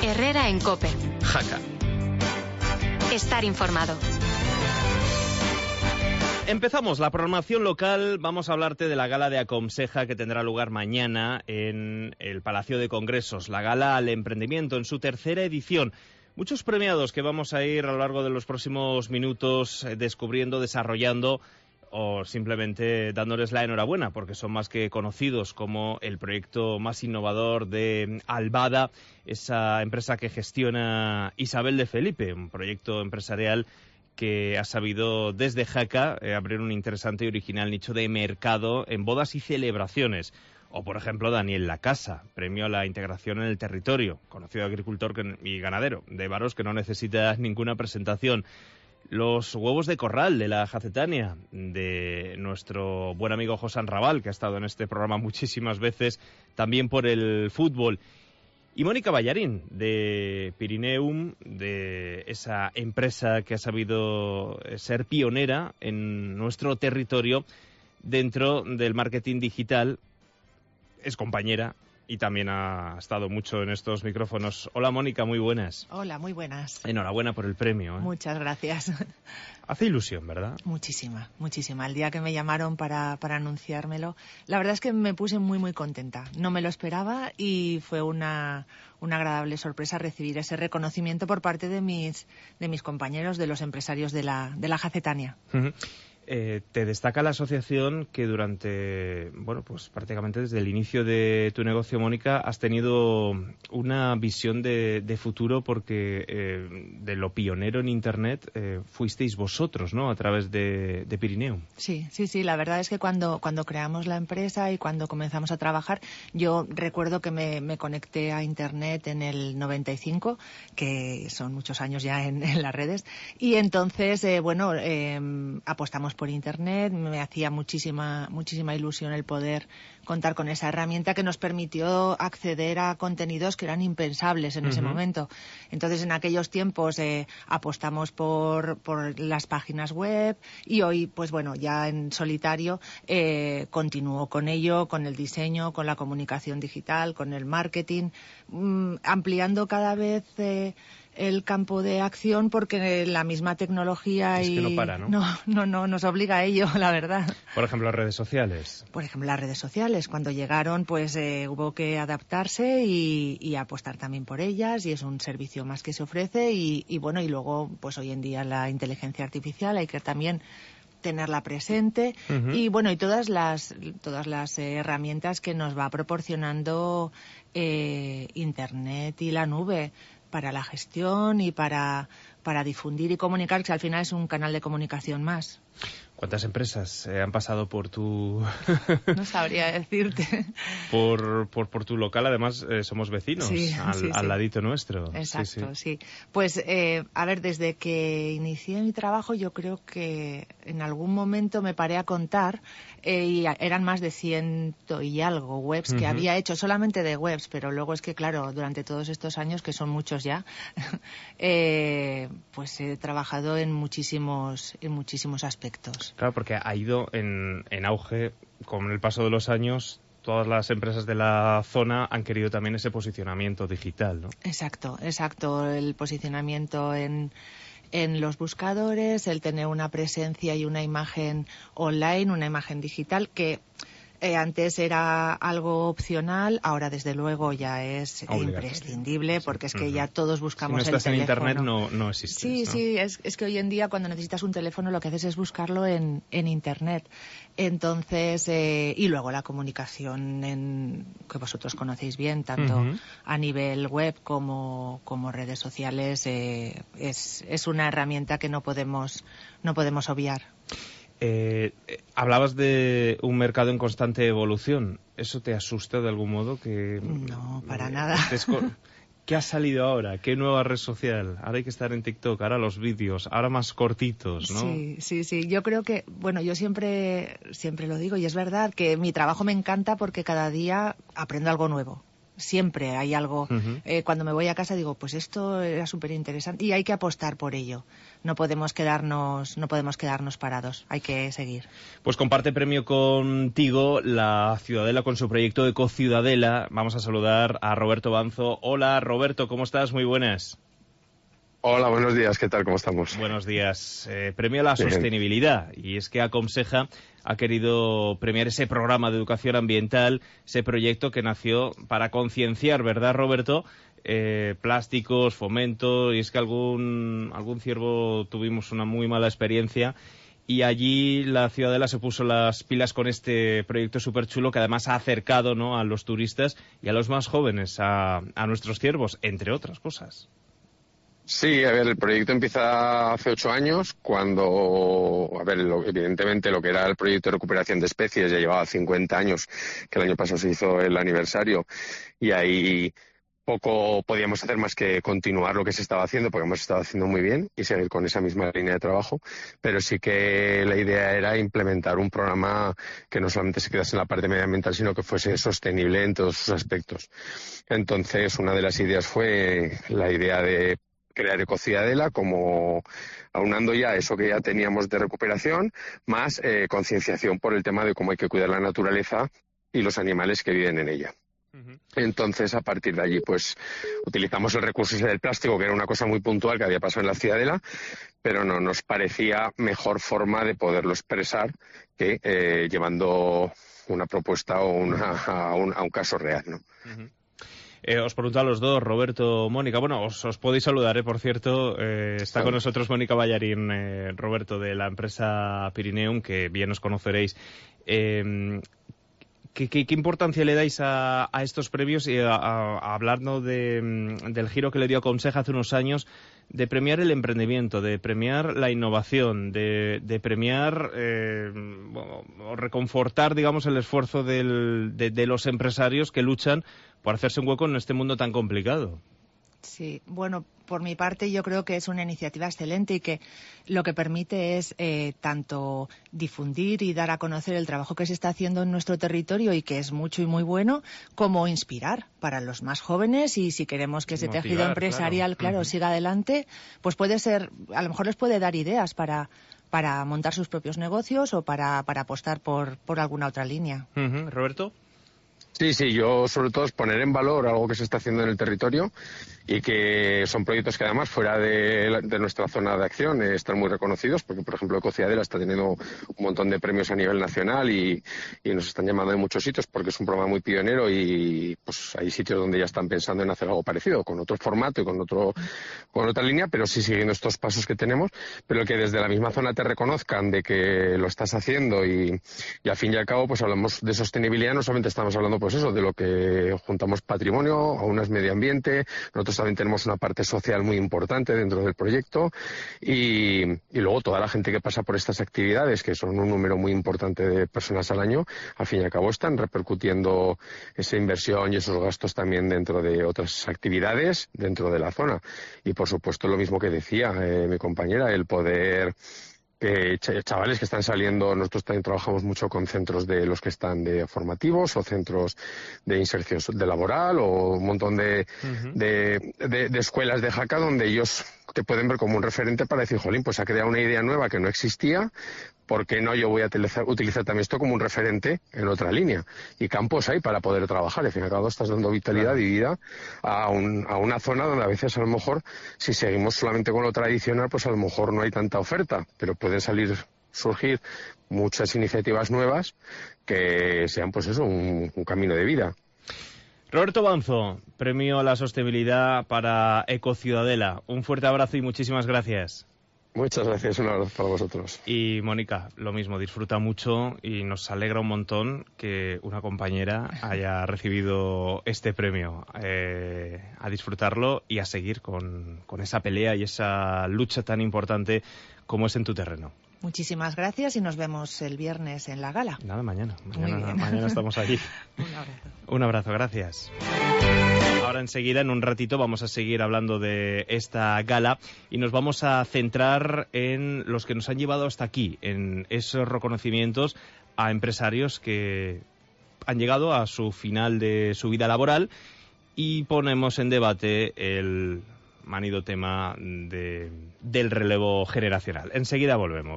Herrera en COPE. Jaca. Estar informado. Empezamos la programación local. Vamos a hablarte de la gala de Acomseja que tendrá lugar mañana en el Palacio de Congresos. La gala al emprendimiento en su tercera edición. Muchos premiados que vamos a ir a lo largo de los próximos minutos descubriendo, desarrollando o simplemente dándoles la enhorabuena porque son más que conocidos como el proyecto más innovador de Albada, esa empresa que gestiona Isabel de Felipe, un proyecto empresarial que ha sabido desde Jaca abrir un interesante y original nicho de mercado en bodas y celebraciones. O, por ejemplo, Daniel Lacasa, premio a la integración en el territorio, conocido agricultor y ganadero de Varos que no necesita ninguna presentación. Los huevos de corral de la Jacetania, de nuestro buen amigo José Raval, que ha estado en este programa muchísimas veces, también por el fútbol. Y Mónica Ballarín, de Pirineum, de esa empresa que ha sabido ser pionera en nuestro territorio dentro del marketing digital. Es compañera y también ha estado mucho en estos micrófonos. Hola Mónica, muy buenas. Hola, muy buenas. Enhorabuena por el premio. Muchas gracias. Hace ilusión, ¿verdad? Muchísima, muchísima. El día que me llamaron para anunciármelo, la verdad es que me puse muy, muy contenta. No me lo esperaba y fue una agradable sorpresa recibir ese reconocimiento por parte de mis compañeros, de los empresarios de la Jacetania. Uh-huh. Te destaca la asociación que durante, pues prácticamente desde el inicio de tu negocio, Mónica, has tenido una visión de futuro porque de lo pionero en Internet fuisteis vosotros, ¿no?, a través de Pirineum. Sí, la verdad es que cuando creamos la empresa y cuando comenzamos a trabajar, yo recuerdo que me conecté a Internet en el 95, que son muchos años ya en las redes, y entonces, apostamos por Internet. Me hacía muchísima ilusión el poder contar con esa herramienta que nos permitió acceder a contenidos que eran impensables en ese momento. Entonces, en aquellos tiempos apostamos por las páginas web y hoy, pues bueno, ya en solitario continúo con ello, con el diseño, con la comunicación digital, con el marketing, ampliando cada vez el campo de acción porque la misma tecnología es que no para, ¿no? No nos obliga a ello, la verdad. Por ejemplo, las redes sociales. Por ejemplo, las redes sociales. Cuando llegaron, pues hubo que adaptarse y apostar también por ellas, y es un servicio más que se ofrece y luego, pues hoy en día la inteligencia artificial hay que también tenerla presente. Uh-huh. Y todas las herramientas que nos va proporcionando Internet y la nube para la gestión y para difundir y comunicar, que al final es un canal de comunicación más. ¿Cuántas empresas han pasado por tu...? No sabría decirte. por tu local, además somos vecinos, sí, al ladito nuestro. Exacto, sí. Pues, desde que inicié mi trabajo, yo creo que en algún momento me paré a contar y eran más de 100 y algo webs que había hecho, solamente de webs, pero luego es que, claro, durante todos estos años, que son muchos ya, pues he trabajado en muchísimos aspectos. Claro, porque ha ido en auge con el paso de los años. Todas las empresas de la zona han querido también ese posicionamiento digital, ¿no? Exacto. El posicionamiento en los buscadores, el tener una presencia y una imagen online, una imagen digital que antes era algo opcional, ahora desde luego ya es imprescindible, porque es que ya todos buscamos el teléfono. Si no estás en Internet no existe. Sí, es que hoy en día cuando necesitas un teléfono lo que haces es buscarlo en Internet. Entonces, y luego la comunicación que vosotros conocéis bien, tanto a nivel web como redes sociales, es una herramienta que no podemos obviar. Hablabas de un mercado en constante evolución. ¿Eso te asusta de algún modo? No, para nada. ¿Qué ha salido ahora? ¿Qué nueva red social? Ahora hay que estar en TikTok, ahora los vídeos, ahora más cortitos, ¿no? Sí. Yo creo que, yo siempre lo digo y es verdad que mi trabajo me encanta porque cada día aprendo algo nuevo. siempre hay algo. Cuando me voy a casa digo, pues esto era súper interesante y hay que apostar por ello. No podemos quedarnos parados, hay que seguir. Pues comparte premio contigo la Ciudadela con su proyecto Ecociudadela. Vamos a saludar a Roberto Banzo. Hola Roberto, ¿cómo estás? Muy buenas. Hola, buenos días, ¿qué tal? ¿Cómo estamos? Buenos días. Premio a la sostenibilidad. Y es que Acomseja ha querido premiar ese programa de educación ambiental, ese proyecto que nació para concienciar, ¿verdad, Roberto? Plásticos, fomento, y es que algún ciervo tuvimos una muy mala experiencia y allí la Ciudadela se puso las pilas con este proyecto súper chulo que además ha acercado, ¿no?, a los turistas y a los más jóvenes a nuestros ciervos, entre otras cosas. Sí, a ver, el proyecto empieza hace 8 años, cuando, evidentemente lo que era el proyecto de recuperación de especies ya llevaba 50 años, que el año pasado se hizo el aniversario, y ahí poco podíamos hacer más que continuar lo que se estaba haciendo, porque hemos estado haciendo muy bien, y seguir con esa misma línea de trabajo, pero sí que la idea era implementar un programa que no solamente se quedase en la parte medioambiental, sino que fuese sostenible en todos sus aspectos. Entonces, una de las ideas fue la idea de crear Ecociudadela, como aunando ya eso que ya teníamos de recuperación, más concienciación por el tema de cómo hay que cuidar la naturaleza y los animales que viven en ella. Entonces, a partir de allí, pues utilizamos el recurso ese del plástico, que era una cosa muy puntual que había pasado en la Ciudadela, pero no nos parecía mejor forma de poderlo expresar que llevando una propuesta o a un caso real, ¿no? Os pregunto a los dos, Roberto, Mónica. Bueno, os podéis saludar, por cierto. Está con nosotros Mónica Ballarín, Roberto, de la empresa Pirineum, que bien os conoceréis. ¿Qué importancia le dais a estos premios y hablando del giro que le dio Acomseja hace unos años, de premiar el emprendimiento, de premiar la innovación, de premiar o reconfortar, digamos, el esfuerzo de los empresarios que luchan por hacerse un hueco en este mundo tan complicado? Sí, bueno, por mi parte yo creo que es una iniciativa excelente y que lo que permite es tanto difundir y dar a conocer el trabajo que se está haciendo en nuestro territorio y que es mucho y muy bueno, como inspirar para los más jóvenes y si queremos que ese tejido empresarial, claro, siga adelante, pues puede ser, a lo mejor les puede dar ideas para montar sus propios negocios o para apostar por alguna otra línea. ¿Roberto? Sí, yo sobre todo es poner en valor algo que se está haciendo en el territorio y que son proyectos que además fuera de nuestra zona de acción están muy reconocidos, porque por ejemplo Ecociudadela está teniendo un montón de premios a nivel nacional y nos están llamando de muchos sitios porque es un programa muy pionero y pues hay sitios donde ya están pensando en hacer algo parecido, con otro formato y con otra línea, pero sí siguiendo estos pasos que tenemos, pero que desde la misma zona te reconozcan de que lo estás haciendo y al fin y al cabo pues hablamos de sostenibilidad, no solamente estamos hablando pues eso, de lo que juntamos patrimonio, aún es medio ambiente, nosotros también tenemos una parte social muy importante dentro del proyecto y luego toda la gente que pasa por estas actividades, que son un número muy importante de personas al año, al fin y al cabo están repercutiendo esa inversión y esos gastos también dentro de otras actividades dentro de la zona. Y por supuesto lo mismo que decía mi compañera, el poder chavales que están saliendo, nosotros también trabajamos mucho con centros de los que están de formativos o centros de inserción de laboral o un montón de escuelas de Jaca donde ellos te pueden ver como un referente para decir, jolín, pues ha creado una idea nueva que no existía, ¿por qué no yo voy a utilizar también esto como un referente en otra línea? Y campos hay para poder trabajar, al fin y al cabo estás dando vitalidad y vida a una zona donde a veces a lo mejor si seguimos solamente con lo tradicional pues a lo mejor no hay tanta oferta, pero pueden surgir muchas iniciativas nuevas que sean pues eso, un camino de vida. Roberto Banzo, premio a la sostenibilidad para Ecociudadela. Un fuerte abrazo y muchísimas gracias. Muchas gracias, un abrazo para vosotros. Y Mónica, lo mismo, disfruta mucho y nos alegra un montón que una compañera haya recibido este premio. A disfrutarlo y a seguir con esa pelea y esa lucha tan importante como es en tu terreno. Muchísimas gracias y nos vemos el viernes en la gala. Nada, mañana estamos allí. Un abrazo. Un abrazo, gracias. Ahora enseguida, en un ratito, vamos a seguir hablando de esta gala y nos vamos a centrar en los que nos han llevado hasta aquí, en esos reconocimientos a empresarios que han llegado a su final de su vida laboral y ponemos en debate el manido tema del relevo generacional. Enseguida volvemos.